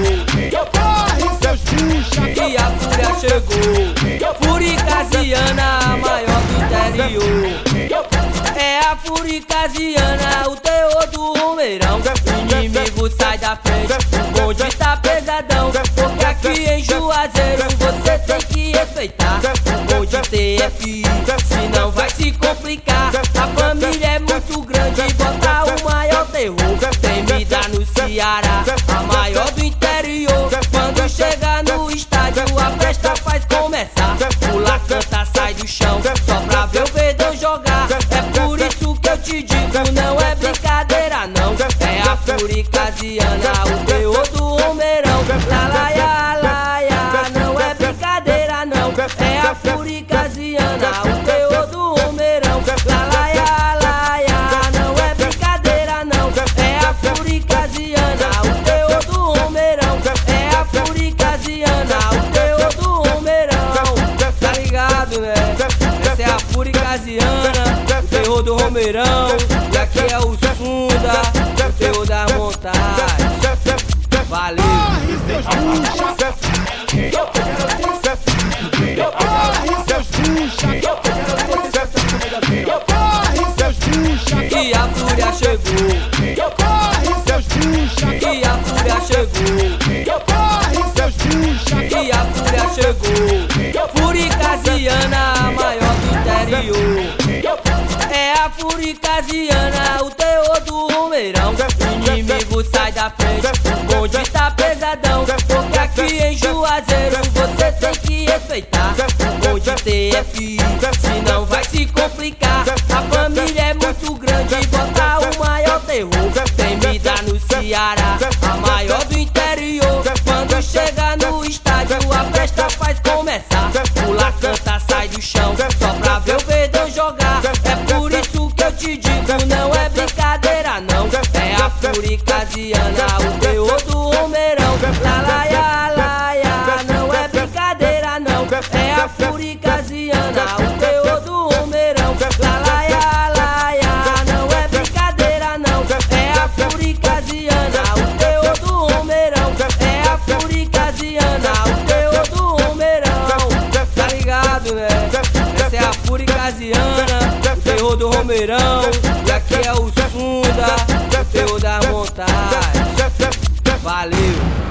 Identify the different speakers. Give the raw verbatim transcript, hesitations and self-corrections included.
Speaker 1: Corre, seus bucha,
Speaker 2: que a fúria chegou. Furicasiana, a maior do interior. É a Furicasiana, o teor do Romeirão. O inimigo sai da frente, o bonde tá pesadão. Porque aqui em Juazeiro você tem que respeitar o bonde T F I, senão vai se complicar. A família é muito grande, bota o maior terror. Temida no Ceará, a maior do interior. Quando chega no estádio, a festa faz começar. Pula, canta, sai do chão, só pra ver o Verdão jogar. É por isso que eu te digo, não é brincadeira não. É a Furicasiana, o teor do Romeirão. Lá, laia, laia, não é brincadeira não. É a Furicasiana, o teor do Romeirão. Lá, laia, laia, não é brincadeira não. É a Furicasiana, o teor do Romeirão. É a Furicasiana, o teor do Romeirão. Tá ligado, né? Essa é a Furicasiana, o terror do Romeirão. E aqui é o Sunda, o terror da montagem. Valeu!
Speaker 1: corre, seus bucha, corre, seus bucha, corre, seus bucha,
Speaker 2: Que a fúria chegou,
Speaker 1: corre, seus bucha,
Speaker 2: que a fúria chegou,
Speaker 1: corre, seus bucha,
Speaker 2: que a fúria chegou. Furicasiana, a maior do interior. É a Furicasiana, o teor do Romeirão. O inimigo sai da frente, o bonde tá pesadão. Porque aqui em Juazeiro você tem que respeitar o bonde T F I, senão vai se complicar. A família é muito grande, bota o maior terror. Temida no Ceará, a maior do interior. Quando chega no estádio, a festa faz começar. Pula, canta, sai do chão, só pra ver o Verdão jogar. É por isso que eu te digo, não é brincadeira não. É a Furicasiana, o teor do Romeirão. Lá, laia, laia, não é brincadeira não. É a Furicasiana, o teor do Romeirão. Lá, laia, laia, não é brincadeira não. É a Furicasiana, o teor do Romeirão. É a Furicasiana, o teor do Romeirão. Tá ligado, né? Essa é a Furicasiana, o terror do Romeirão. E aqui é o Sunda, o terror da montagem. Valeu!